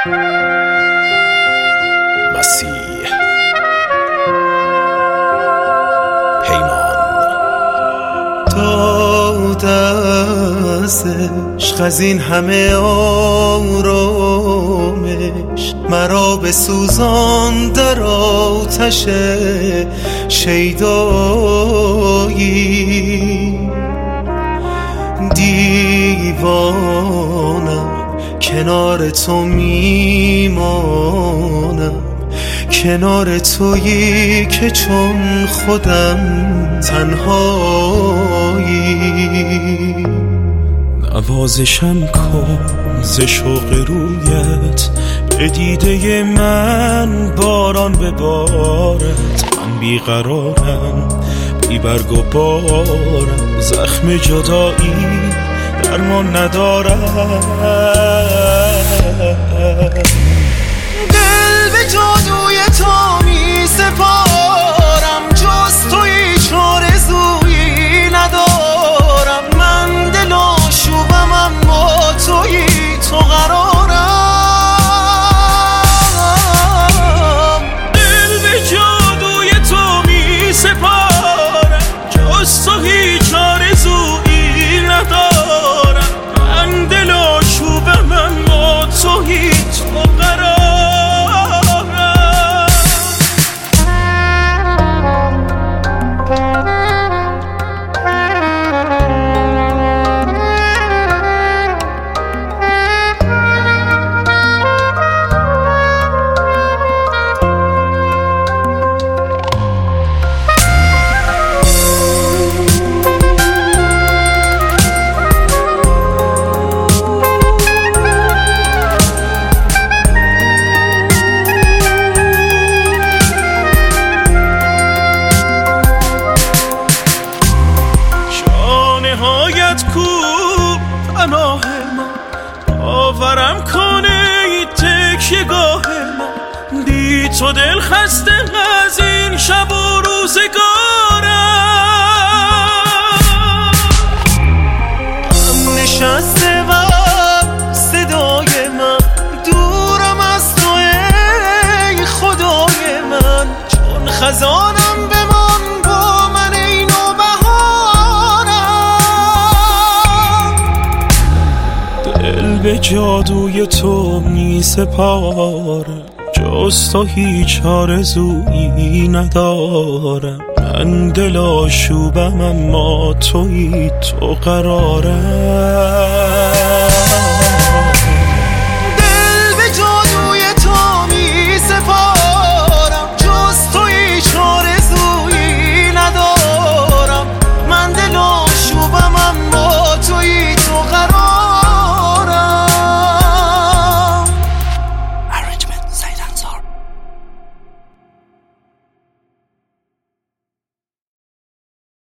مسیح پیمان داد از عشق از این همه آرامش، مرا بسوزان در آتش شیدایی. دیوانم کنار تو میمانم، کنار تویی که چون خودم تنهایی. نوازشم کن ز شوق رویت، به دیده من باران ببارد. من بیقرارم بی برگ و بارم، زخم جدایی درمان ندارم. دل به جادوی تو می سپارم، جز تو هیچ آرزویی ندارم. من دل آشوبم اما تویی، تو قرارم. دل به جادوی تو می سپارم، جز تو هیچ آرزویی ندارم. من دل آشوبم اما تویی، تو قرارم. پناه من باورم کنه ای تکیه‌گاه من، بی تو دل خسته از این شب و روزگارم. نشسته و صدای من، دورم از تو ای خدای من. چون خزانم بمان با من ای نوبهارم. دل به جادوی تو می سپارم، جز تو هیچ آرزویی ندارم. من دل آشوبم اما تویی، تو قرارم.